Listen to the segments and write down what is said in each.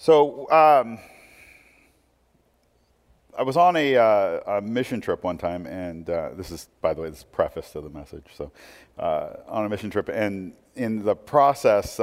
So I was on a mission trip one time, and this is, by the way, this is preface to the message. So on a mission trip, and in the process,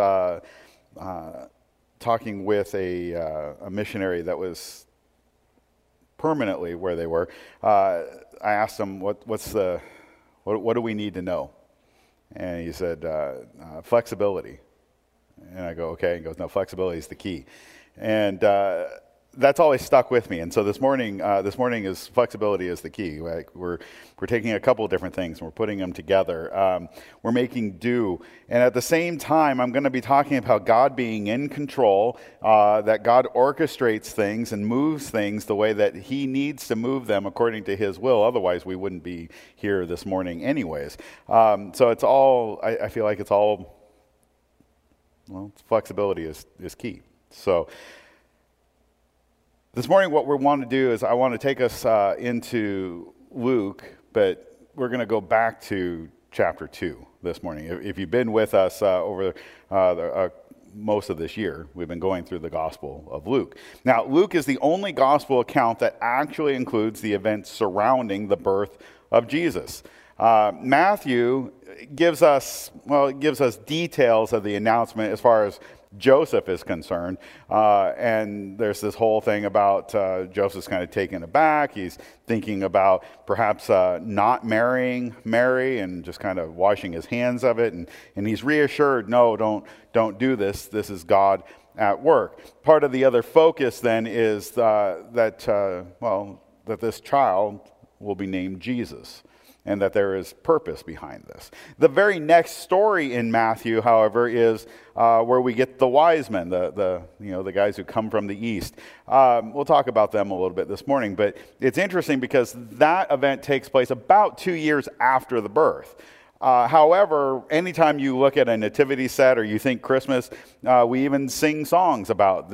talking with a missionary that was permanently where they were, I asked him, what do we need to know? And he said, flexibility. And I go, okay. He goes, no, flexibility is the key. And that's always stuck with me. And so this morning is flexibility is the key. Like we're taking a couple of different things and we're putting them together. We're making do. And at the same time, I'm going to be talking about God being in control, that God orchestrates things and moves things the way that he needs to move them according to his will. Otherwise, we wouldn't be here this morning anyways. So it's all, I feel like it's all, well, flexibility is key. So this morning, what we want to do is I want to take us into Luke, but we're going to go back to chapter 2 this morning. If you've been with us over most of this year, we've been going through the Gospel of Luke. Now, Luke is the only Gospel account that actually includes the events surrounding the birth of Jesus. Matthew gives us details of the announcement as far as Joseph is concerned, and there's this whole thing about Joseph's kind of taken aback. He's thinking about perhaps not marrying Mary and just kind of washing his hands of it, and he's reassured, no, don't do this. This is God at work. Part of the other focus then is that this child will be named Jesus, and that there is purpose behind this. The very next story in Matthew, however, is where we get the wise men, the guys who come from the east. We'll talk about them a little bit this morning, but it's interesting because that event takes place about 2 years after the birth. However, anytime you look at a nativity set or you think Christmas, we even sing songs about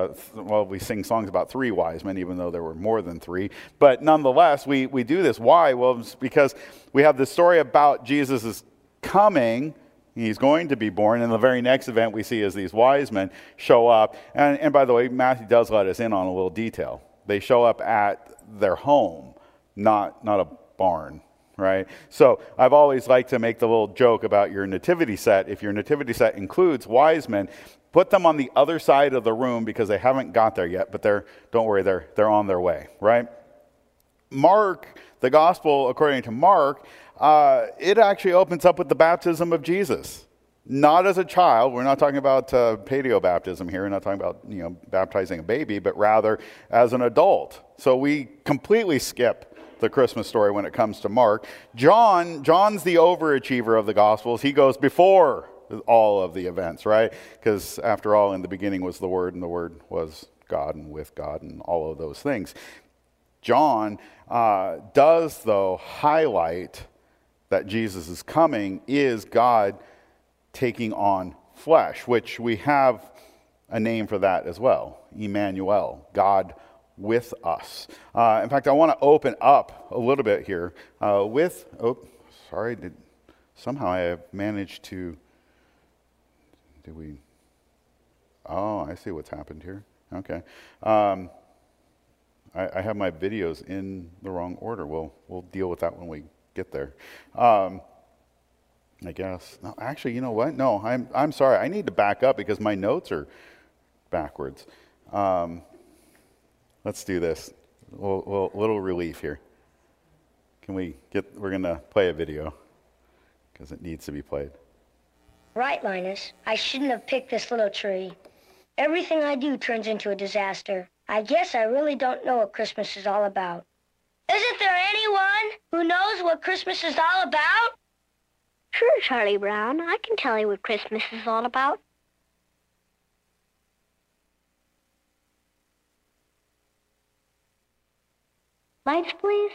we sing songs about 3 wise men, even though there were more than 3. But nonetheless, we do this. Why? Well, it's because we have this story about Jesus' coming. He's going to be born. And the very next event we see is these wise men show up. And by the way, Matthew does let us in on a little detail. They show up at their home, not a barn. Right? So I've always liked to make the little joke about your nativity set. If your nativity set includes wise men, put them on the other side of the room because they haven't got there yet, but don't worry, they're on their way, right? Mark, the gospel according to Mark, it actually opens up with the baptism of Jesus. Not as a child. We're not talking about paleo baptism here. We're not talking about baptizing a baby, but rather as an adult. So we completely skip the Christmas story when it comes to Mark. John's the overachiever of the Gospels. He goes before all of the events, right? Because after all, in the beginning was the Word, and the Word was God and with God and all of those things. John does, though, highlight that Jesus' coming is God taking on flesh, which we have a name for that as well, Emmanuel, God with us. In fact, I want to open up a little bit here somehow I have managed to, I see what's happened here. Okay. I have my videos in the wrong order. We'll deal with that when we get there. I guess. No, actually, you know what? No, I'm sorry. I need to back up because my notes are backwards. Let's do this. A little relief here. We're going to play a video because it needs to be played. Right, Linus. I shouldn't have picked this little tree. Everything I do turns into a disaster. I guess I really don't know what Christmas is all about. Isn't there anyone who knows what Christmas is all about? Sure, Charlie Brown. I can tell you what Christmas is all about. Lights, please.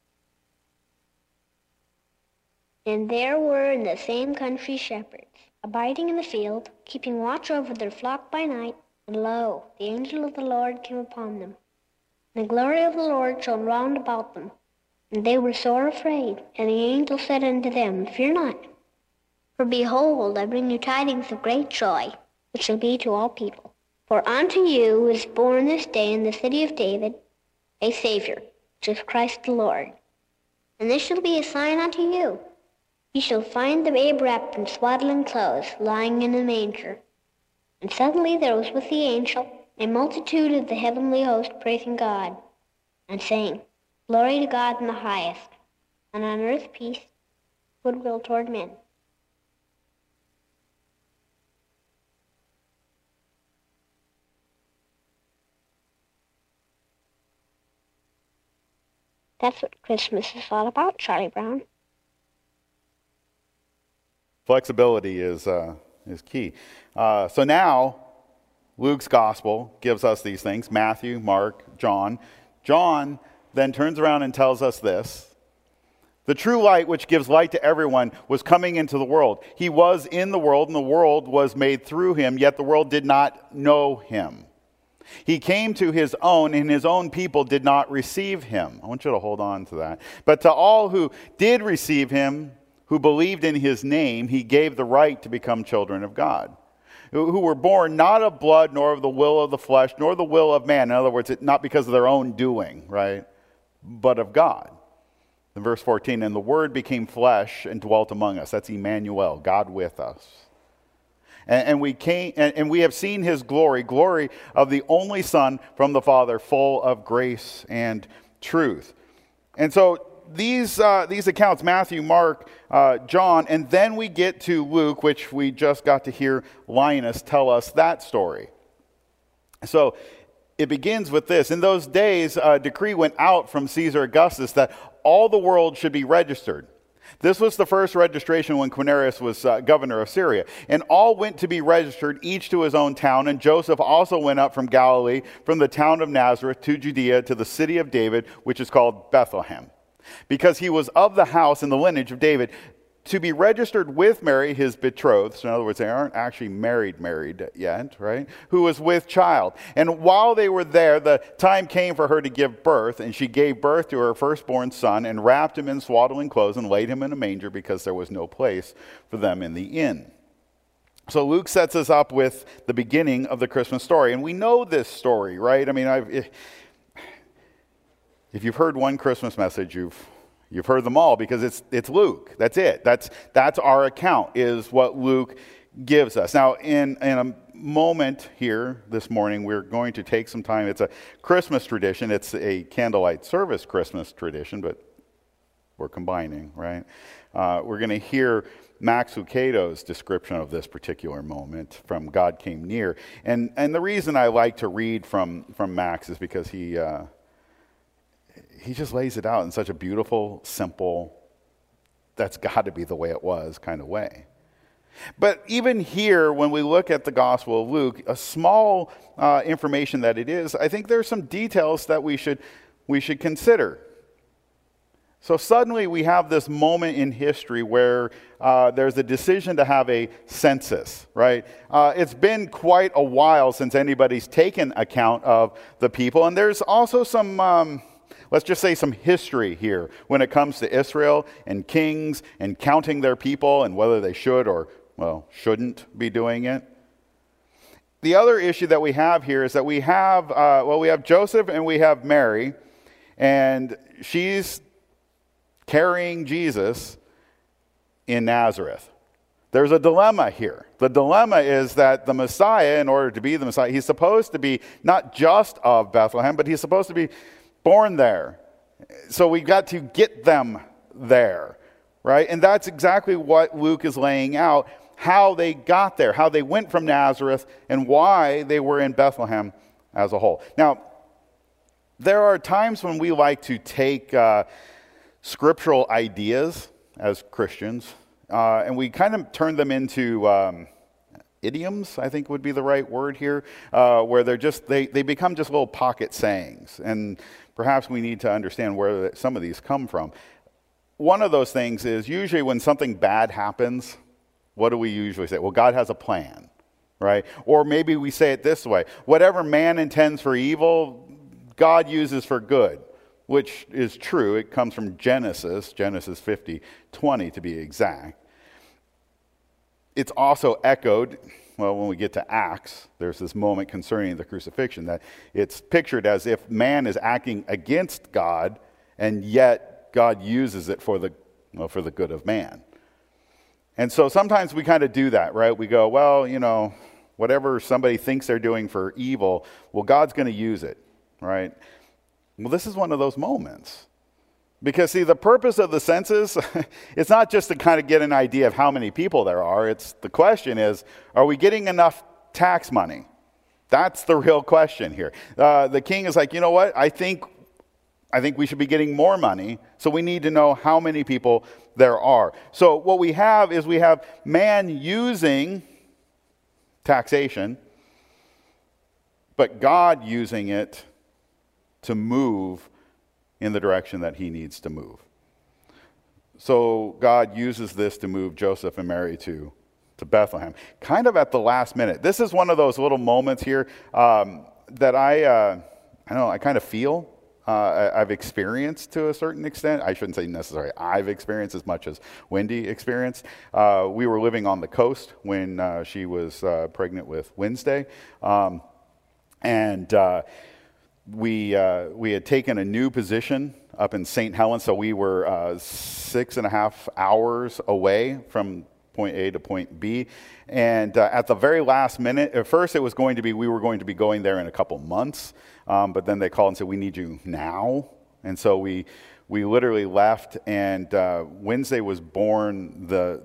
And there were in the same country shepherds, abiding in the field, keeping watch over their flock by night. And lo, the angel of the Lord came upon them. And the glory of the Lord shone round about them. And they were sore afraid. And the angel said unto them, Fear not. For behold, I bring you tidings of great joy, which shall be to all people. For unto you is born this day in the city of David a Savior, which is Christ the Lord. And this shall be a sign unto you. Ye shall find the babe wrapped in swaddling clothes, lying in a manger. And suddenly there was with the angel a multitude of the heavenly host praising God, and saying, Glory to God in the highest, and on earth peace, goodwill toward men. That's what Christmas is all about, Charlie Brown. Flexibility is key. So now, Luke's gospel gives us these things: Matthew, Mark, John. John then turns around and tells us this: the true light, which gives light to everyone, was coming into the world. He was in the world, and the world was made through him, yet the world did not know him. He came to his own, and his own people did not receive him. I want you to hold on to that. But to all who did receive him, who believed in his name, he gave the right to become children of God, who were born not of blood, nor of the will of the flesh, nor the will of man. In other words, not because of their own doing, right? But of God. In verse 14, and the Word became flesh and dwelt among us. That's Emmanuel, God with us. And we have seen his glory, glory of the only Son from the Father, full of grace and truth. And so these accounts, Matthew, Mark, John, and then we get to Luke, which we just got to hear Linus tell us that story. So it begins with this. In those days, a decree went out from Caesar Augustus that all the world should be registered. This was the first registration when Quirinius was governor of Syria. And all went to be registered, each to his own town. And Joseph also went up from Galilee, from the town of Nazareth to Judea, to the city of David, which is called Bethlehem, because he was of the house and the lineage of David, to be registered with Mary, his betrothed. So in other words, they aren't actually married yet, right? Who was with child. And while they were there, the time came for her to give birth, and she gave birth to her firstborn son, and wrapped him in swaddling clothes, and laid him in a manger, because there was no place for them in the inn. So Luke sets us up with the beginning of the Christmas story. And we know this story, right? I mean, if you've heard one Christmas message, You've heard them all, because it's Luke. That's it. That's our account, is what Luke gives us. Now, in a moment here this morning, we're going to take some time. It's a Christmas tradition. It's a candlelight service Christmas tradition, but we're combining, right? We're going to hear Max Lucado's description of this particular moment from God Came Near. And the reason I like to read from Max is because he just lays it out in such a beautiful, simple, that's got to be the way it was kind of way. But even here, when we look at the Gospel of Luke, a small information that it is, I think there's some details that we should consider. So suddenly we have this moment in history where there's a decision to have a census, right? It's been quite a while since anybody's taken account of the people, and there's also some... let's just say some history here when it comes to Israel and kings and counting their people and whether they should or, shouldn't be doing it. The other issue that we have here is that we have Joseph and we have Mary, and she's carrying Jesus in Nazareth. There's a dilemma here. The dilemma is that the Messiah, in order to be the Messiah, he's supposed to be not just of Bethlehem, but he's supposed to be born there. So we've got to get them there, right? And that's exactly what Luke is laying out, how they got there, how they went from Nazareth, and why they were in Bethlehem as a whole. Now, there are times when we like to take scriptural ideas as Christians, and we kind of turn them into idioms, I think would be the right word here, where they become just little pocket sayings. And perhaps we need to understand where some of these come from. One of those things is usually when something bad happens, what do we usually say? Well, God has a plan, right? Or maybe we say it this way: whatever man intends for evil, God uses for good, which is true. It comes from Genesis 50:20 to be exact. It's also echoed well, when we get to Acts, there's this moment concerning the crucifixion that it's pictured as if man is acting against God, and yet God uses it for the good of man. And so sometimes we kind of do that, right? We go, well, whatever somebody thinks they're doing for evil, well, God's going to use it, right? Well, this is one of those moments. Because, see, the purpose of the census, it's not just to kind of get an idea of how many people there are. The question is, are we getting enough tax money? That's the real question here. The king is like, you know what? I think we should be getting more money, so we need to know how many people there are. So what we have is man using taxation, but God using it to move in the direction that he needs to move. So God uses this to move Joseph and Mary to Bethlehem, kind of at the last minute. This is one of those little moments here that I kind of feel I've experienced to a certain extent. I shouldn't say necessarily I've experienced as much as Wendy experienced. We were living on the coast when she was pregnant with Wednesday, and we had taken a new position up in St. Helens, so we were 6.5 hours away from point A to point B. And at the very last minute, at first we were going to be going there in a couple months, but then they called and said, we need you now. And so we literally left, and Wednesday was born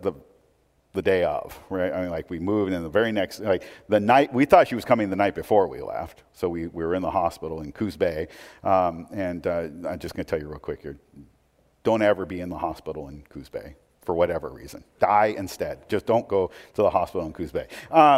the day of, right? I mean, we moved, and the very next, the night, we thought she was coming the night before we left. So we were in the hospital in Coos Bay. And I'm just going to tell you real quick here, don't ever be in the hospital in Coos Bay for whatever reason. Die instead. Just don't go to the hospital in Coos Bay.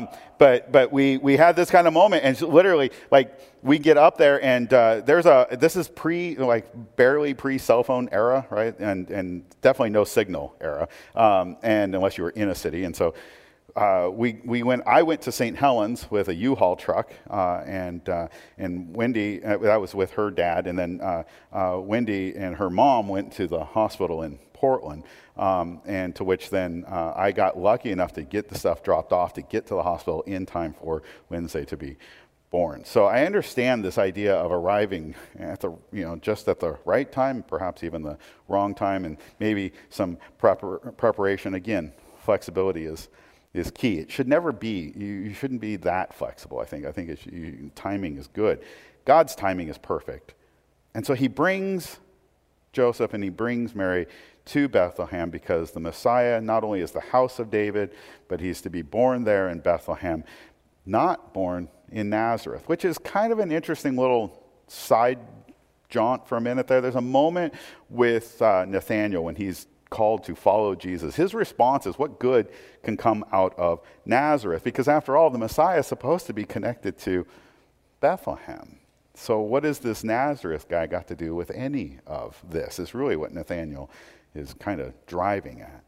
But we had this kind of moment, and literally, we get up there, and this is barely pre-cell phone era, right? And definitely no signal era, and unless you were in a city. And so I went to St. Helens with a U-Haul truck, and Wendy, that was with her dad, and then Wendy and her mom went to the hospital in Portland, and to which then I got lucky enough to get the stuff dropped off to get to the hospital in time for Wednesday to be born. So I understand this idea of arriving at just at the right time, perhaps even the wrong time, and maybe some preparation. Again, flexibility is key. It should never be. You shouldn't be that flexible. I think timing is good. God's timing is perfect, and so He brings Joseph and He brings Mary to Bethlehem because the Messiah not only is the house of David, but He's to be born there in Bethlehem, not born in Nazareth, which is kind of an interesting little side jaunt for a minute there. There's a moment with Nathanael when he's called to follow Jesus. His response is, what good can come out of Nazareth? Because after all, the Messiah is supposed to be connected to Bethlehem. So what does this Nazareth guy got to do with any of this? Is really what Nathanael is kind of driving at.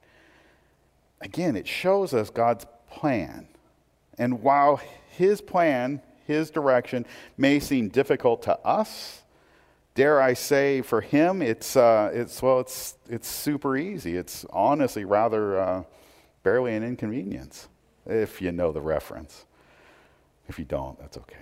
Again, it shows us God's plan. And while His plan, His direction may seem difficult to us, dare I say, for Him, it's super easy. It's honestly rather barely an inconvenience, if you know the reference. If you don't, that's okay.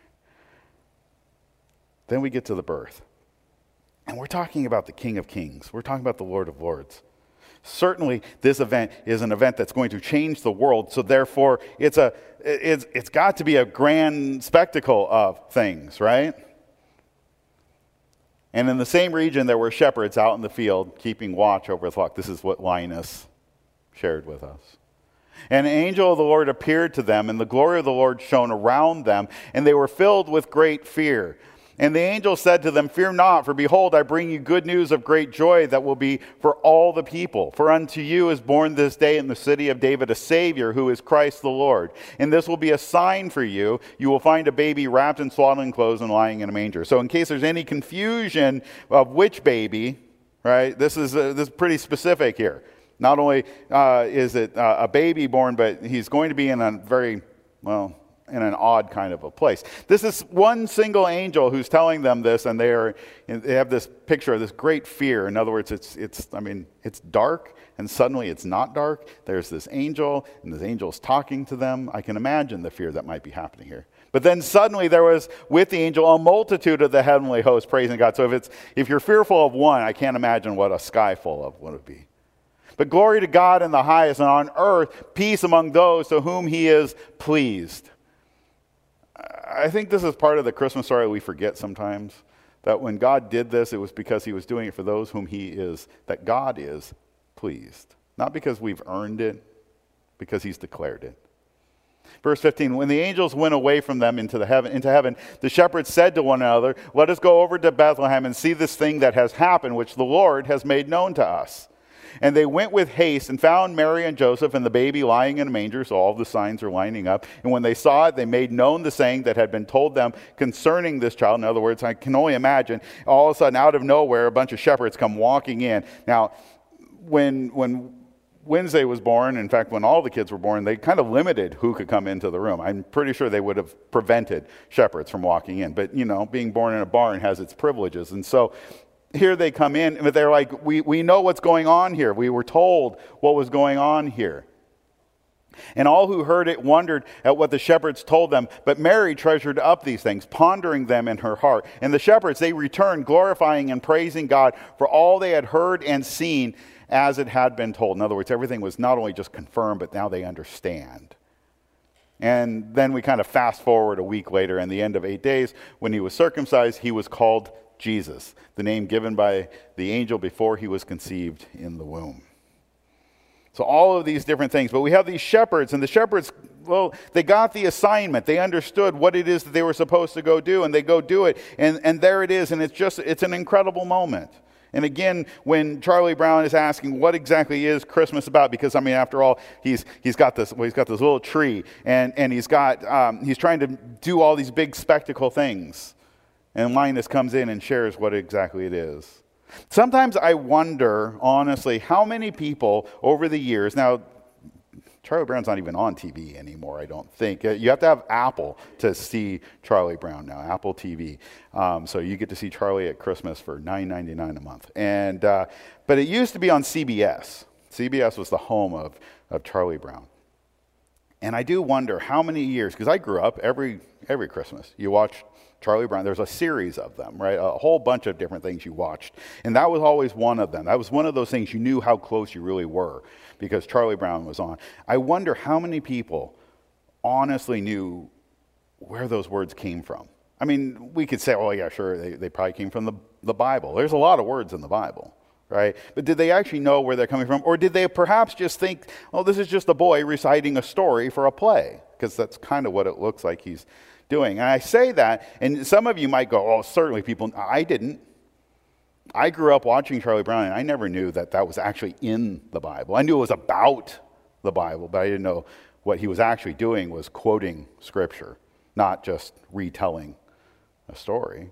Then we get to the birth. And we're talking about the King of Kings. We're talking about the Lord of Lords. Certainly, this event is an event that's going to change the world, so therefore, it's got to be a grand spectacle of things, right? And in the same region, there were shepherds out in the field keeping watch over the flock. This is what Linus shared with us. And an angel of the Lord appeared to them, and the glory of the Lord shone around them, and they were filled with great fear. And the angel said to them, "Fear not, for behold, I bring you good news of great joy that will be for all the people. For unto you is born this day in the city of David a Savior, who is Christ the Lord. And this will be a sign for you. You will find a baby wrapped in swaddling clothes and lying in a manger." So in case there's any confusion of which baby, right, this is pretty specific here. Not only is it a baby born, but he's going to be in a very, in an odd kind of a place. This is one single angel who's telling them this, and they have this picture of this great fear. In other words, it's dark and suddenly it's not dark. There's this angel, and this angel's talking to them. I can imagine the fear that might be happening here. But then suddenly there was with the angel a multitude of the heavenly host praising God. So if you're fearful of one, I can't imagine what a sky full of would be. But glory to God in the highest, and on earth peace among those to whom he is pleased. I think this is part of the Christmas story we forget sometimes. That when God did this, it was because he was doing it for those whom that God is pleased. Not because we've earned it, because he's declared it. Verse 15, when the angels went away from them into heaven, the shepherds said to one another, let us go over to Bethlehem and see this thing that has happened, which the Lord has made known to us. And they went with haste and found Mary and Joseph and the baby lying in a manger. So all the signs are lining up. And when they saw it, they made known the saying that had been told them concerning this child. In other words, I can only imagine all of a sudden out of nowhere, a bunch of shepherds come walking in. Now, when Wednesday was born, in fact, when all the kids were born, they kind of limited who could come into the room. I'm pretty sure they would have prevented shepherds from walking in. But, being born in a barn has its privileges. And so here they come in, but they're like, we know what's going on here. We were told what was going on here. And all who heard it wondered at what the shepherds told them. But Mary treasured up these things, pondering them in her heart. And the shepherds, they returned, glorifying and praising God for all they had heard and seen as it had been told. In other words, everything was not only just confirmed, but now they understand. And then we kind of fast forward a week later, and the end of 8 days, when he was circumcised, he was called Jesus, the name given by the angel before he was conceived in the womb. So all of these different things. But we have these shepherds, and the shepherds, well, they got the assignment. They understood what it is that they were supposed to go do, and they go do it. And there it is, and it's an incredible moment. And again, when Charlie Brown is asking what exactly is Christmas about, because after all, he's got this little tree, and he's trying to do all these big spectacle things. And Linus comes in and shares what exactly it is. Sometimes I wonder, honestly, how many people over the years, now Charlie Brown's not even on TV anymore, I don't think. You have to have Apple to see Charlie Brown now, Apple TV. So you get to see Charlie at Christmas for $9.99 a month. But it used to be on CBS. CBS was the home of Charlie Brown. And I do wonder how many years, because I grew up every Christmas, you watch Charlie Brown. There's a series of them, right? A whole bunch of different things you watched. And that was always one of them. That was one of those things you knew how close you really were because Charlie Brown was on. I wonder how many people honestly knew where those words came from. We could say, oh, yeah, sure, they probably came from the Bible. There's a lot of words in the Bible, right? But did they actually know where they're coming from? Or did they perhaps just think, oh, this is just a boy reciting a story for a play? Because that's kind of what it looks like he's doing. And I say that, and some of you might go, oh, certainly people. I didn't. I grew up watching Charlie Brown, and I never knew that was actually in the Bible. I knew it was about the Bible, but I didn't know what he was actually doing was quoting Scripture, not just retelling a story.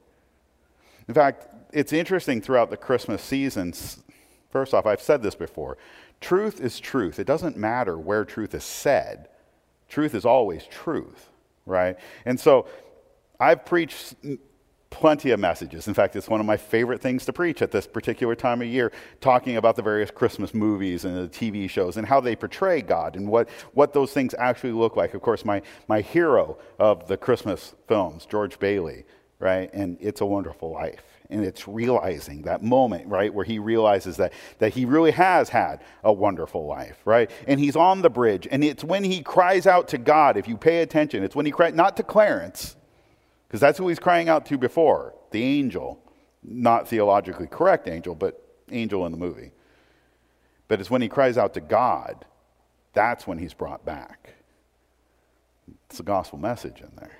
In fact, it's interesting throughout the Christmas season. First off, I've said this before. Truth is truth. It doesn't matter where truth is said. Truth is always truth. Right? And so I've preached plenty of messages. In fact, it's one of my favorite things to preach at this particular time of year, talking about the various Christmas movies and the TV shows and how they portray God and what those things actually look like. Of course, my hero of the Christmas films, George Bailey, right? And It's a Wonderful Life. And it's realizing that moment, right, where he realizes that he really has had a wonderful life, right? And he's on the bridge, and it's when he cries out to God, if you pay attention, it's when he cries, not to Clarence, because that's who he's crying out to before, the angel, not theologically correct angel, but angel in the movie. But it's when he cries out to God, that's when he's brought back. It's a gospel message in there.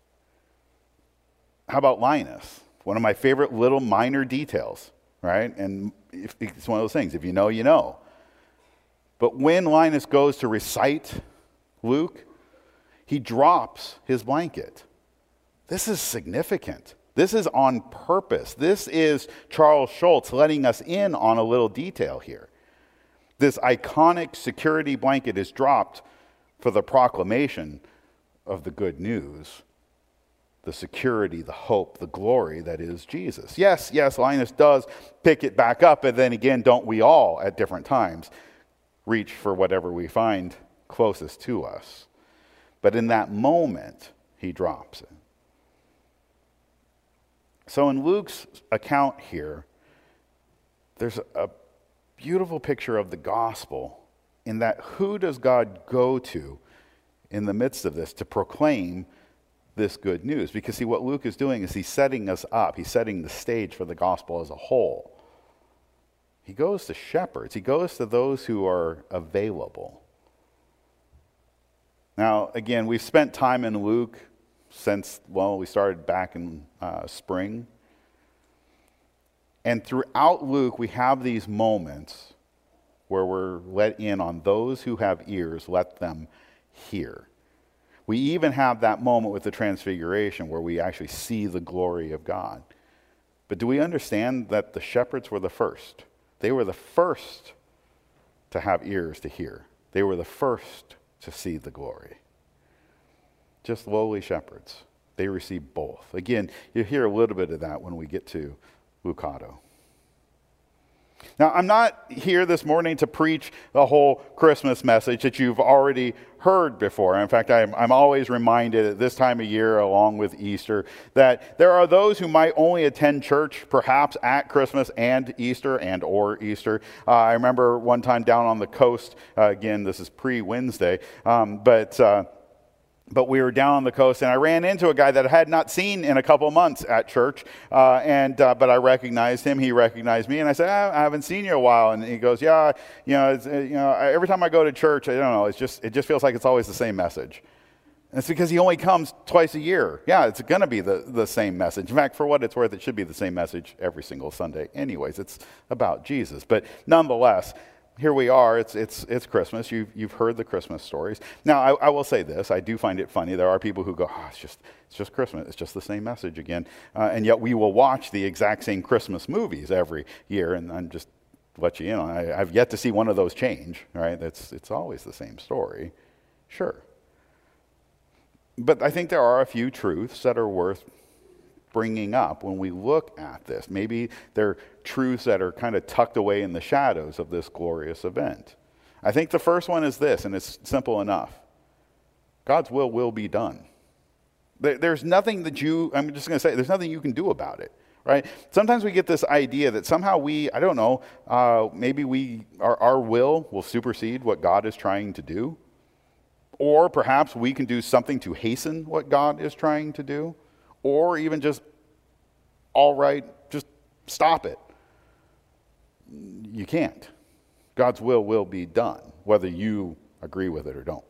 How about Linus? One of my favorite little minor details, right? And it's one of those things. If you know, you know. But when Linus goes to recite Luke, he drops his blanket. This is significant. This is on purpose. This is Charles Schulz letting us in on a little detail here. This iconic security blanket is dropped for the proclamation of the good news. The security, the hope, the glory that is Jesus. Yes, Linus does pick it back up, and then again, don't we all at different times? reach for whatever we find closest to us. But in that moment, he drops it. So in Luke's account here, there's a beautiful picture of the gospel in that who does God go to in the midst of this to proclaim this good news? Because see, what Luke is doing is he's setting us up. He's setting the stage for the gospel as a whole. He goes to shepherds. He goes to those who are available. Now, again, we've spent time in Luke since, we started back in spring. And throughout Luke, we have these moments where we're let in on those who have ears, let them hear. We even have that moment with the Transfiguration where we actually see the glory of God. But do we understand that the shepherds were the first? They were the first to have ears to hear. They were the first to see the glory. Just lowly shepherds. They received both. Again, you hear a little bit of that when we get to Lucado. Now, I'm not here this morning to preach the whole Christmas message that you've already heard before. In fact, I'm always reminded at this time of year, along with Easter, that there are those who might only attend church perhaps at Christmas and Easter or Easter. I remember one time down on the coast, again, this is pre-Wednesday, but we were down on the coast, and I ran into a guy that I had not seen in a couple months at church, but I recognized him. He recognized me, and I said, I haven't seen you in a while. And he goes, yeah, every time I go to church, I don't know, it just feels like it's always the same message. And it's because he only comes twice a year. Yeah, it's going to be the same message. In fact, for what it's worth, it should be the same message every single Sunday. Anyways, it's about Jesus. But nonetheless, here we are. It's Christmas. You've heard the Christmas stories. Now, I will say this. I do find it funny. There are people who go, it's just Christmas. It's just the same message again. And yet we will watch the exact same Christmas movies every year. And I'm just let you in on. I've yet to see one of those change. Right? It's always the same story. Sure. But I think there are a few truths that are worth bringing up when we look at this. Maybe they're truths that are kind of tucked away in the shadows of this glorious event. I think the first one is this, and it's simple enough. God's will be done. There's nothing that there's nothing you can do about it, right? Sometimes we get this idea that somehow maybe our will supersede what God is trying to do. Or perhaps we can do something to hasten what God is trying to do. Or even just, all right, just stop it. You can't. God's will be done, whether you agree with it or don't.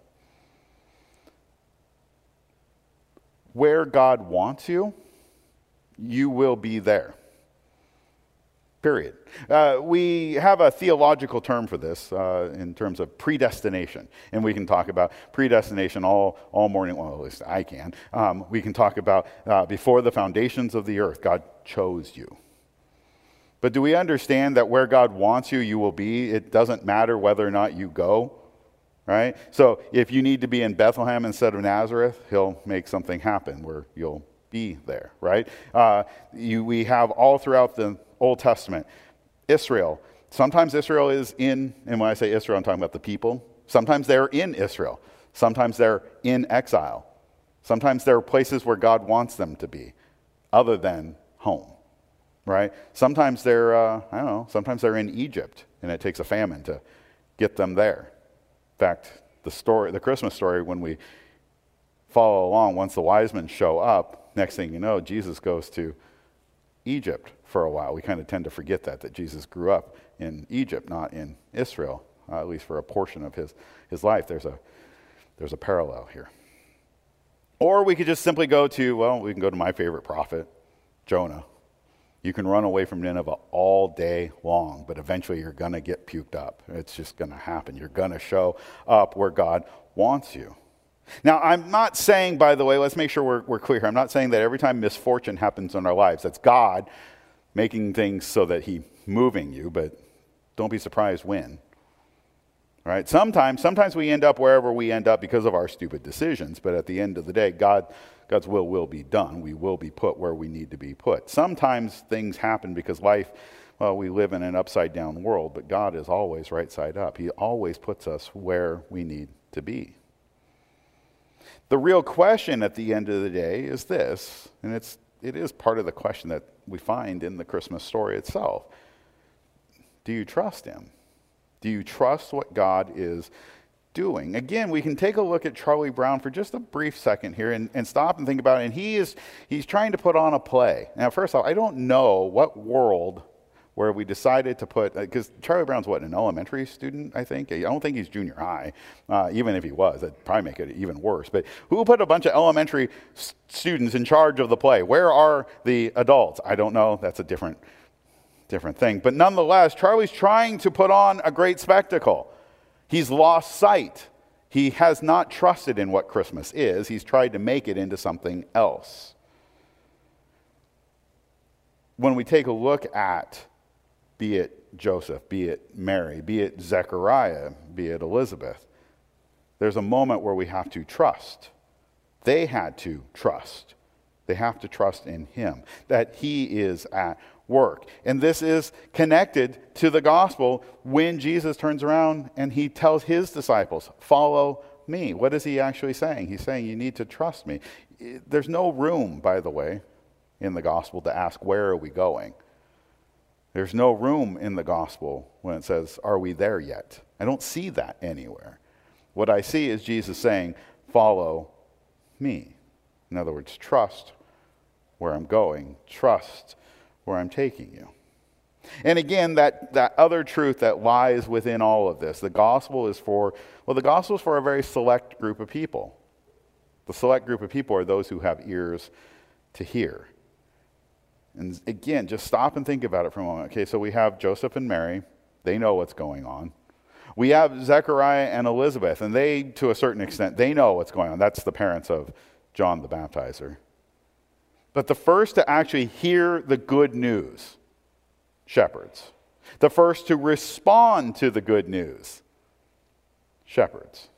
Where God wants you, you will be there. Period. We have a theological term for this in terms of predestination. And we can talk about predestination all morning. Well, at least I can. We can talk about before the foundations of the earth, God chose you. But do we understand that where God wants you, you will be? It doesn't matter whether or not you go. Right? So if you need to be in Bethlehem instead of Nazareth, he'll make something happen where you'll be there. Right? We have all throughout the Old Testament, Israel. Sometimes Israel is in, and when I say Israel, I'm talking about the people. Sometimes they're in Israel. Sometimes they're in exile. Sometimes there are places where God wants them to be, other than home, right? Sometimes sometimes they're in Egypt, and it takes a famine to get them there. In fact, the Christmas story, when we follow along, once the wise men show up, next thing you know, Jesus goes to Egypt for a while. We kind of tend to forget that Jesus grew up in Egypt, not in Israel, at least for a portion of his life. There's a parallel here. Or we could just simply we can go to my favorite prophet, Jonah. You can run away from Nineveh all day long, but eventually you're going to get puked up. It's just going to happen. You're going to show up where God wants you. Now, I'm not saying, by the way, let's make sure we're clear here. I'm not saying that every time misfortune happens in our lives, that's God making things so that he's moving you, but don't be surprised when. Right? Sometimes we end up wherever we end up because of our stupid decisions, but at the end of the day, God's will be done. We will be put where we need to be put. Sometimes things happen because life well, we live in an upside-down world, but God is always right side up. He always puts us where we need to be. The real question at the end of the day is this, and it is part of the question that we find in the Christmas story itself. Do you trust him? Do you trust what God is doing? Again, we can take a look at Charlie Brown for just a brief second here and stop and think about it. And he's trying to put on a play. Now, first off, I don't know what world where we decided to put, because Charlie Brown's what, an elementary student, I think? I don't think he's junior high. Even if he was, that'd probably make it even worse. But who put a bunch of elementary students in charge of the play? Where are the adults? I don't know. That's a different thing. But nonetheless, Charlie's trying to put on a great spectacle. He's lost sight. He has not trusted in what Christmas is. He's tried to make it into something else. When we take a look at, be it Joseph, be it Mary, be it Zechariah, be it Elizabeth, there's a moment where we have to trust. They had to trust. They have to trust in him, that he is at work. And this is connected to the gospel when Jesus turns around and he tells his disciples, follow me. What is he actually saying? He's saying you need to trust me. There's no room, by the way, in the gospel to ask, where are we going? There's no room in the gospel when it says, are we there yet? I don't see that anywhere. What I see is Jesus saying, follow me. In other words, trust where I'm going. Trust where I'm taking you. And again, that other truth that lies within all of this, the gospel is for a very select group of people. The select group of people are those who have ears to hear. And again, just stop and think about it for a moment. Okay, so we have Joseph and Mary. They know what's going on. We have Zechariah and Elizabeth, and they, to a certain extent, they know what's going on. That's the parents of John the Baptizer. But the first to actually hear the good news, shepherds. The first to respond to the good news, shepherds.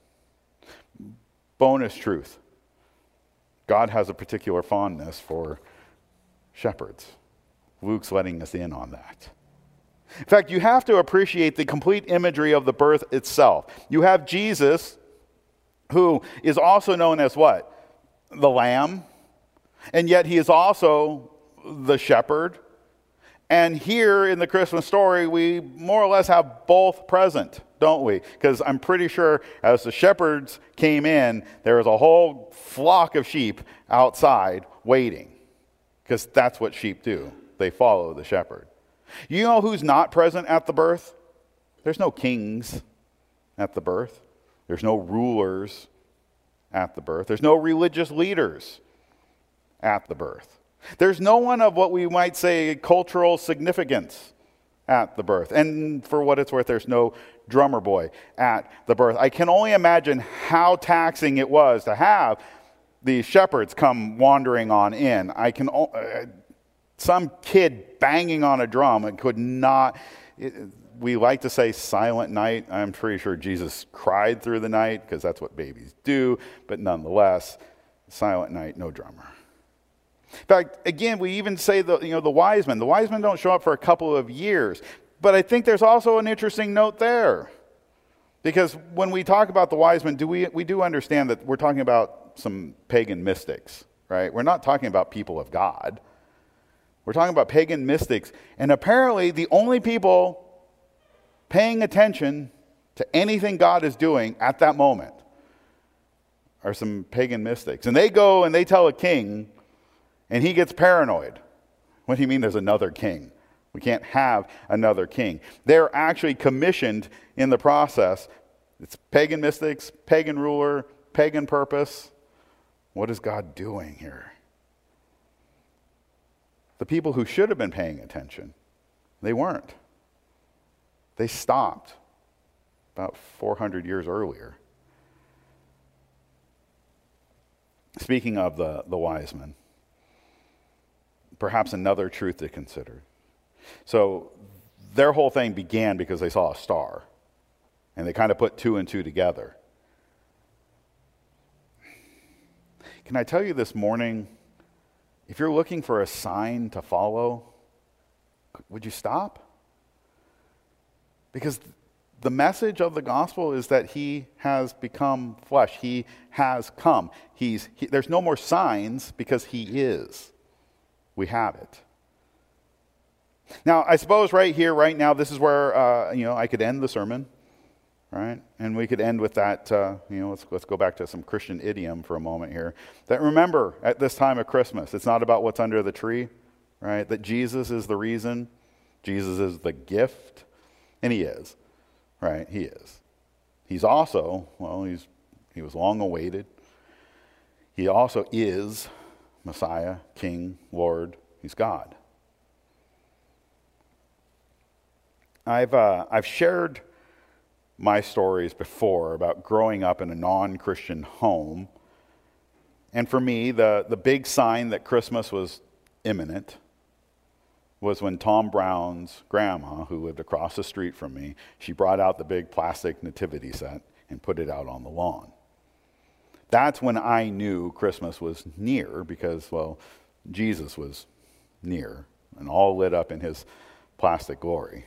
Bonus truth. God has a particular fondness for shepherds. Luke's letting us in on that. In fact, you have to appreciate the complete imagery of the birth itself. You have Jesus, who is also known as what? The Lamb. And yet he is also the shepherd. And here in the Christmas story, we more or less have both present, don't we? Because I'm pretty sure as the shepherds came in, there was a whole flock of sheep outside waiting. Because that's what sheep do. They follow the shepherd. You know who's not present at the birth? There's no kings at the birth. There's no rulers at the birth. There's no religious leaders at the birth. There's no one of what we might say cultural significance at the birth. And for what it's worth, there's no drummer boy at the birth. I can only imagine how taxing it was to have the shepherds come wandering on in. Some kid banging on a drum and could not. We like to say silent night. I'm pretty sure Jesus cried through the night because that's what babies do. But nonetheless, silent night, no drummer. In fact, again, we even say the wise men. The wise men don't show up for a couple of years. But I think there's also an interesting note there. Because when we talk about the wise men, we do understand that we're talking about some pagan mystics, right? We're not talking about people of God. We're talking about pagan mystics. And apparently the only people paying attention to anything God is doing at that moment are some pagan mystics. And they go and they tell a king, and he gets paranoid. What do you mean there's another king? We can't have another king. They're actually commissioned in the process. It's pagan mystics, pagan ruler, pagan purpose. What is God doing here? The people who should have been paying attention, they weren't. They stopped about 400 years earlier. Speaking of the wise men, perhaps another truth to consider. So their whole thing began because they saw a star, and they kind of put two and two together. Can I tell you this morning, if you're looking for a sign to follow, would you stop? Because the message of the gospel is that he has become flesh. He has come. There's no more signs because he is. We have it. Now, I suppose right here, right now, this is where I could end the sermon, right? And we could end with that. Let's go back to some Christian idiom for a moment here. That remember, at this time of Christmas, it's not about what's under the tree, right? That Jesus is the reason, Jesus is the gift, and he is, right? He is. He's also, he was long awaited. He also is Messiah, King, Lord. He's God. I've shared my stories before about growing up in a non-Christian home. And for me, the big sign that Christmas was imminent was when Tom Brown's grandma, who lived across the street from me, she brought out the big plastic nativity set and put it out on the lawn. That's when I knew Christmas was near because, Jesus was near and all lit up in his plastic glory.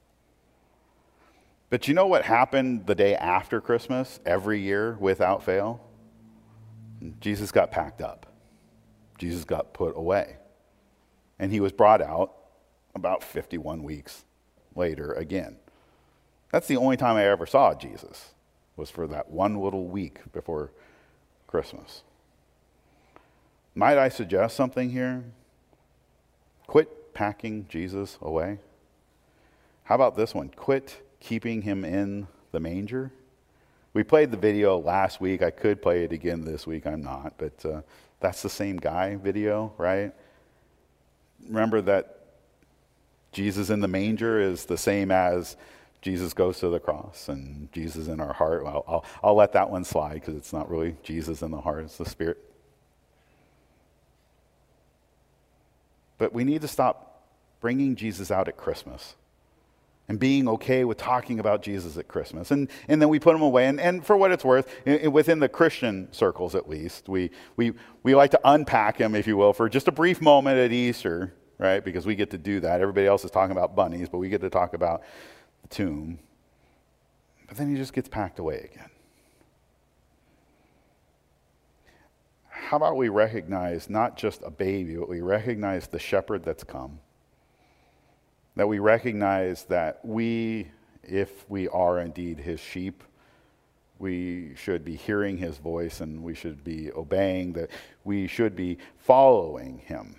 But you know what happened the day after Christmas every year without fail? Jesus got packed up. Jesus got put away. And he was brought out about 51 weeks later again. That's the only time I ever saw Jesus, was for that one little week before Christmas. Might I suggest something here? Quit packing Jesus away. How about this one? Quit keeping him in the manger. We played the video last week. I could play it again this week. I'm not, but that's the same guy video, right? Remember that Jesus in the manger is the same as Jesus goes to the cross and Jesus in our heart. Well, I'll let that one slide because it's not really Jesus in the heart. It's the Spirit. But we need to stop bringing Jesus out at Christmas and being okay with talking about Jesus at Christmas. And then we put him away. And for what it's worth, within the Christian circles at least, we like to unpack him, if you will, for just a brief moment at Easter, right? Because we get to do that. Everybody else is talking about bunnies, but we get to talk about the tomb. But then he just gets packed away again. How about we recognize not just a baby, but we recognize the shepherd that's come? That we recognize that if we are indeed his sheep, we should be hearing his voice and we should be obeying, that we should be following him.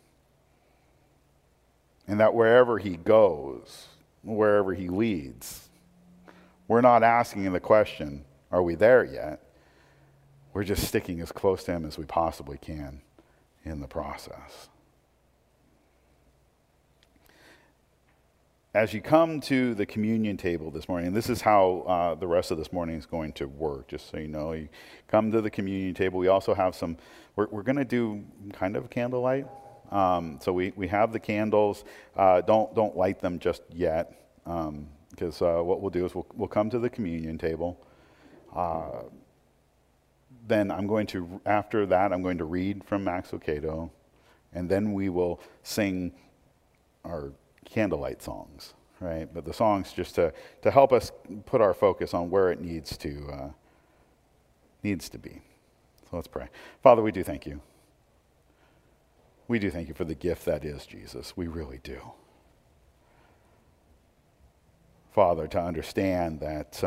And that wherever he goes, wherever he leads, we're not asking the question, are we there yet? We're just sticking as close to him as we possibly can in the process. As you come to the communion table this morning, and this is how the rest of this morning is going to work, just so you know. You come to the communion table. We also have we're going to do kind of candlelight. So we have the candles. Don't light them just yet, because what we'll do is we'll come to the communion table. Then after that, I'm going to read from Max Lucado, and then we will sing our candlelight songs, right? But the songs just to help us put our focus on where it needs to be. So let's pray. Father, we do thank you. We do thank you for the gift that is Jesus. We really do. Father, to understand that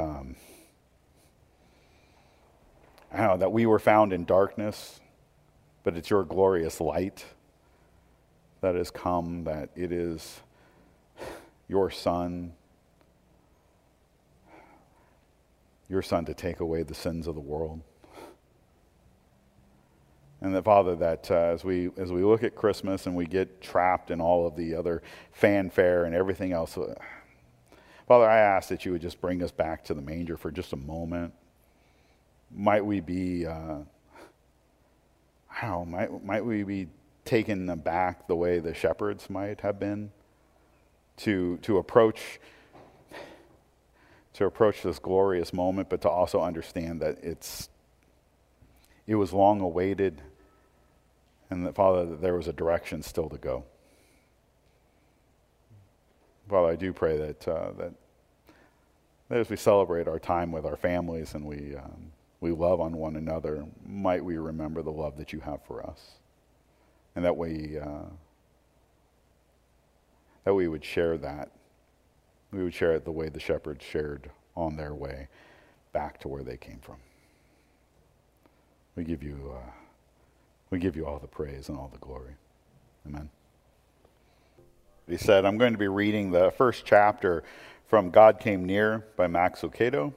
that we were found in darkness, but it's your glorious light that has come, that it is your Son to take away the sins of the world. And that, Father, that as we look at Christmas and we get trapped in all of the other fanfare and everything else, Father, I ask that you would just bring us back to the manger for just a moment. Might we be, might we be taken aback the way the shepherds might have been to approach this glorious moment, but to also understand that it was long awaited, and that, Father, that there was a direction still to go. Father, I do pray that that as we celebrate our time with our families and we love on one another, might we remember the love that you have for us, and that we would share that. We would share it the way the shepherds shared on their way back to where they came from. We give you all the praise and all the glory. Amen. He said, I'm going to be reading the first chapter from God Came Near by Max Lucado.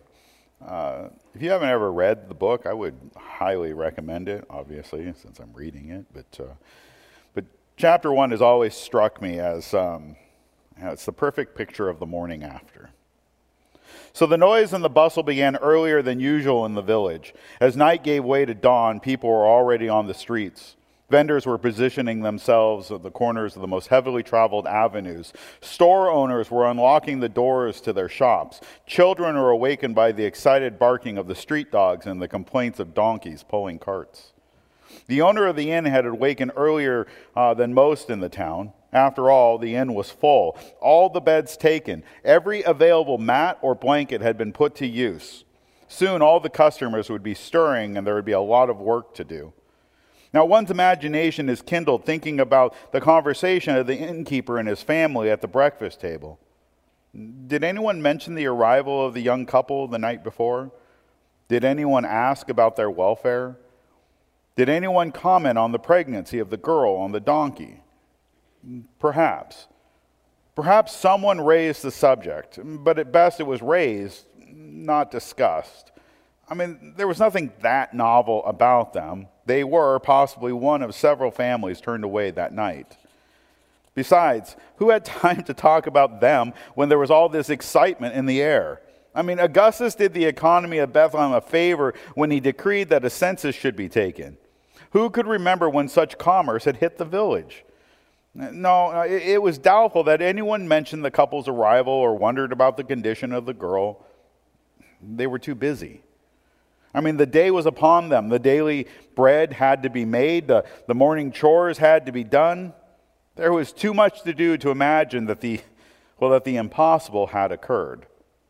If you haven't ever read the book, I would highly recommend it, obviously, since I'm reading it. But chapter 1 has always struck me as it's the perfect picture of the morning after. So the noise and the bustle began earlier than usual in the village. As night gave way to dawn, people were already on the streets. Vendors were positioning themselves at the corners of the most heavily traveled avenues. Store owners were unlocking the doors to their shops. Children were awakened by the excited barking of the street dogs and the complaints of donkeys pulling carts. The owner of the inn had awakened earlier than most in the town. After all, the inn was full, all the beds taken. Every available mat or blanket had been put to use. Soon all the customers would be stirring and there would be a lot of work to do. Now, one's imagination is kindled thinking about the conversation of the innkeeper and his family at the breakfast table. Did anyone mention the arrival of the young couple the night before? Did anyone ask about their welfare? Did anyone comment on the pregnancy of the girl on the donkey? Perhaps. Perhaps someone raised the subject, but at best it was raised, not discussed. I mean, there was nothing that novel about them. They were possibly one of several families turned away that night. Besides, who had time to talk about them when there was all this excitement in the air? I mean, Augustus did the economy of Bethlehem a favor when he decreed that a census should be taken. Who could remember when such commerce had hit the village? No, it was doubtful that anyone mentioned the couple's arrival or wondered about the condition of the girl. They were too busy. I mean, the day was upon them. The daily bread had to be made. The morning chores had to be done. There was too much to do to imagine that the impossible had occurred.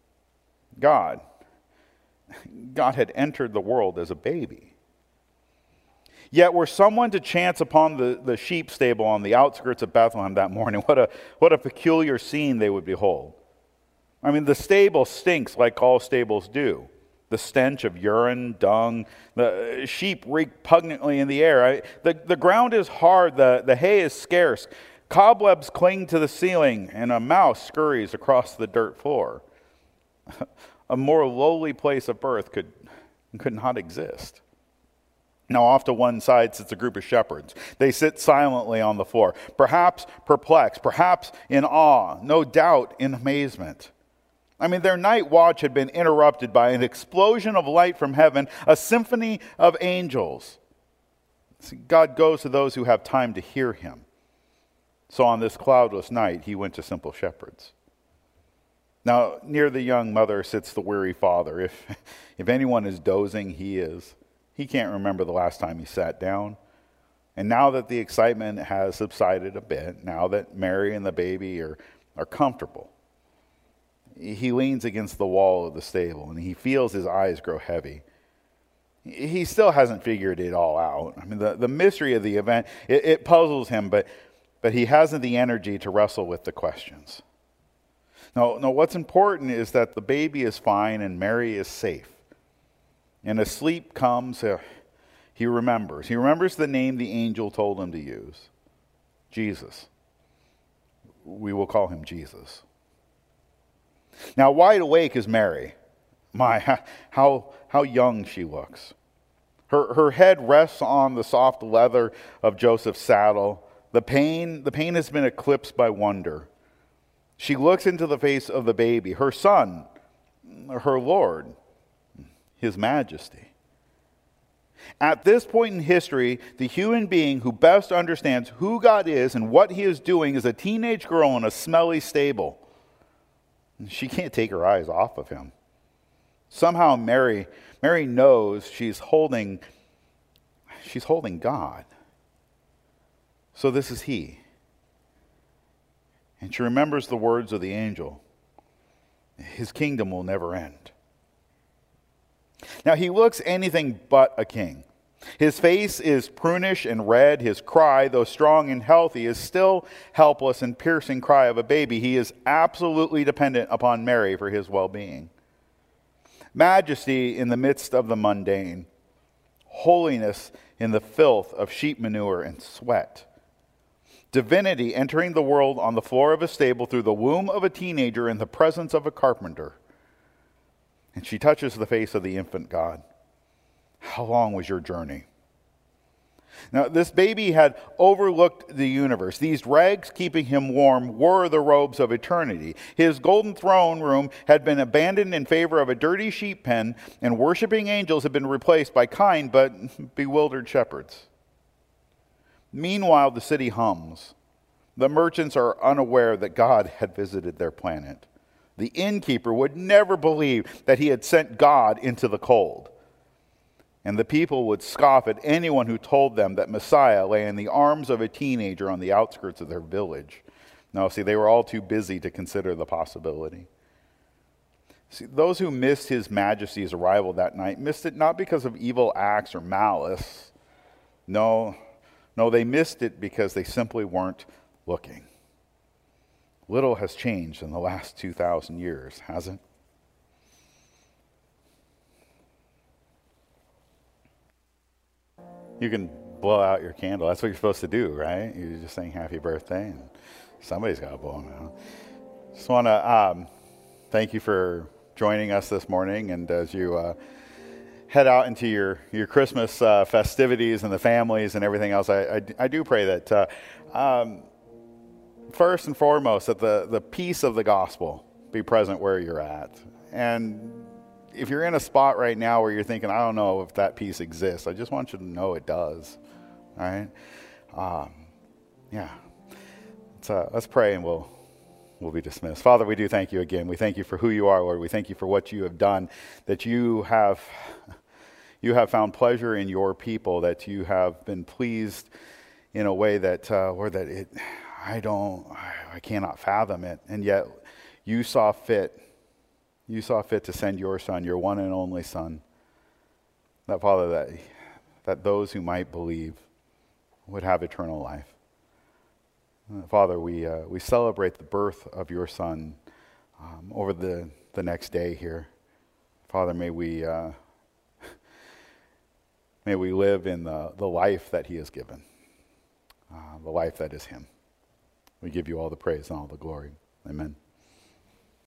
God had entered the world as a baby. Yet were someone to chance upon the sheep stable on the outskirts of Bethlehem that morning, what a peculiar scene they would behold. I mean, the stable stinks like all stables do. The stench of urine, dung, the sheep reek pungently in the air. The ground is hard, the hay is scarce. Cobwebs cling to the ceiling, and a mouse scurries across the dirt floor. A more lowly place of birth could not exist. Now off to one side sits a group of shepherds. They sit silently on the floor, perhaps perplexed, perhaps in awe, no doubt in amazement. I mean, their night watch had been interrupted by an explosion of light from heaven, a symphony of angels. See, God goes to those who have time to hear him. So on this cloudless night, he went to simple shepherds. Now, near the young mother sits the weary father. If anyone is dozing, he is. He can't remember the last time he sat down. And now that the excitement has subsided a bit, now that Mary and the baby are comfortable, he leans against the wall of the stable and he feels his eyes grow heavy. He still hasn't figured it all out. I mean, the mystery of the event, it puzzles him, but he hasn't the energy to wrestle with the questions. No, what's important is that the baby is fine and Mary is safe. And as sleep comes, he remembers. He remembers the name the angel told him to use. Jesus. We will call him Jesus. Now, wide awake is Mary. My, how young she looks. Her head rests on the soft leather of Joseph's saddle. The pain has been eclipsed by wonder. She looks into the face of the baby, her son, her Lord, his majesty. At this point in history, the human being who best understands who God is and what he is doing is a teenage girl in a smelly stable. She can't take her eyes off of him. Somehow Mary knows she's holding God. So this is he. And she remembers the words of the angel. His kingdom will never end. Now, he looks anything but a king. His face is prunish and red. His cry, though strong and healthy, is still helpless and piercing cry of a baby. He is absolutely dependent upon Mary for his well-being. Majesty in the midst of the mundane. Holiness in the filth of sheep manure and sweat. Divinity entering the world on the floor of a stable through the womb of a teenager in the presence of a carpenter. And she touches the face of the infant God. How long was your journey? Now, this baby had overlooked the universe. These rags keeping him warm were the robes of eternity. His golden throne room had been abandoned in favor of a dirty sheep pen, and worshiping angels had been replaced by kind but bewildered shepherds. Meanwhile, the city hums. The merchants are unaware that God had visited their planet. The innkeeper would never believe that he had sent God into the cold. And the people would scoff at anyone who told them that Messiah lay in the arms of a teenager on the outskirts of their village. No, see, they were all too busy to consider the possibility. See, those who missed His Majesty's arrival that night missed it not because of evil acts or malice. No, they missed it because they simply weren't looking. Little has changed in the last 2,000 years, hasn't it? You can blow out your candle. That's what you're supposed to do, right? You're just saying happy birthday, and somebody's got to blow them out. Just want to thank you for joining us this morning, and as you head out into your Christmas festivities and the families and everything else, I do pray that first and foremost that the peace of the gospel be present where you're at. And if you're in a spot right now where you're thinking, I don't know if that peace exists, I just want you to know it does. All right? Let's pray and we'll be dismissed. Father, we do thank you again. We thank you for who you are, Lord. We thank you for what you have done, that you have found pleasure in your people, that you have been pleased in a way that, Lord, that I cannot fathom it. And yet you saw fit to send your Son, your one and only Son, that, Father, that those who might believe would have eternal life. Father, we celebrate the birth of your Son over the next day here. Father, may we live in the life that he has given, the life that is him. We give you all the praise and all the glory. Amen.